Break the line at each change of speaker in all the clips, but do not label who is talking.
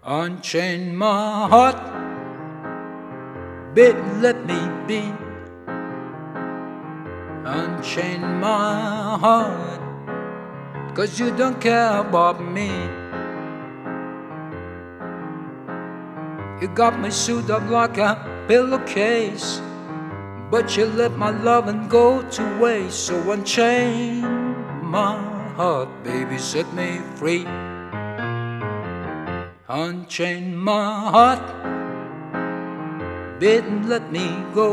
Unchain my heart, baby, let me be. Unchain my heart, 'cause you don't care about me. You got me sewed up like a pillowcase, but you let my loving go to waste. So unchain my heart, baby, set me free. Unchain my heart, baby, let me go.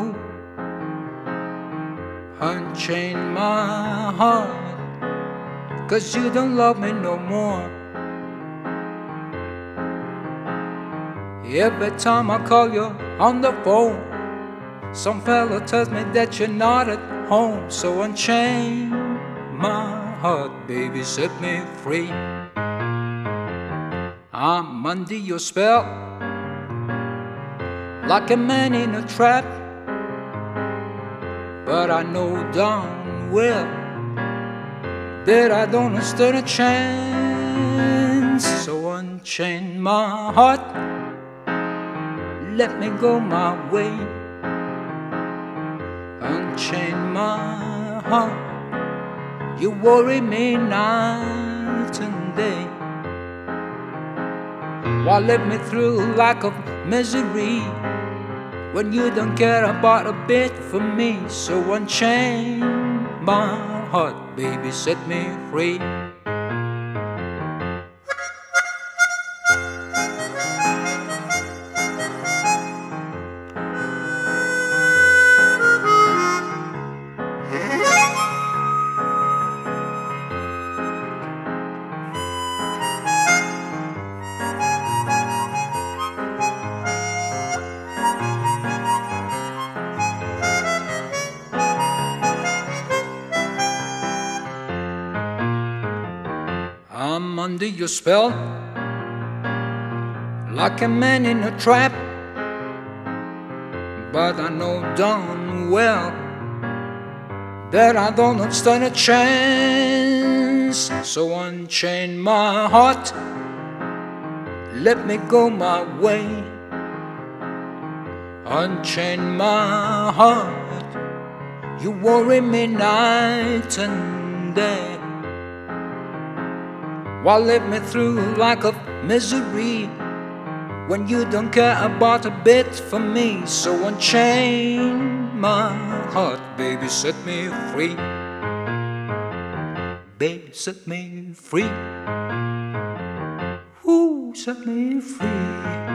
Unchain my heart, 'cause you don't love me no more. Every time I call you on the phone, some fella tells me that you're not at home. So unchain my heart, baby, set me free. I'm under your spell, like a man in a trap, but I know darn well that I don't stand a chance. So unchain my heart, let me go my way. Unchain my heart, you worry me night and day. Why let me through like a misery when you don't care about a bit for me? So unchain my heart, baby, set me free. I'm under your spell, like a man in a trap, but I know darn well that I don't stand a chance. So unchain my heart, let me go my way. Unchain my heart, you worry me night and day. Why let me through like a misery when you don't care about a bit for me? So unchain my heart, baby, set me free. Baby, set me free. Ooh, set me free.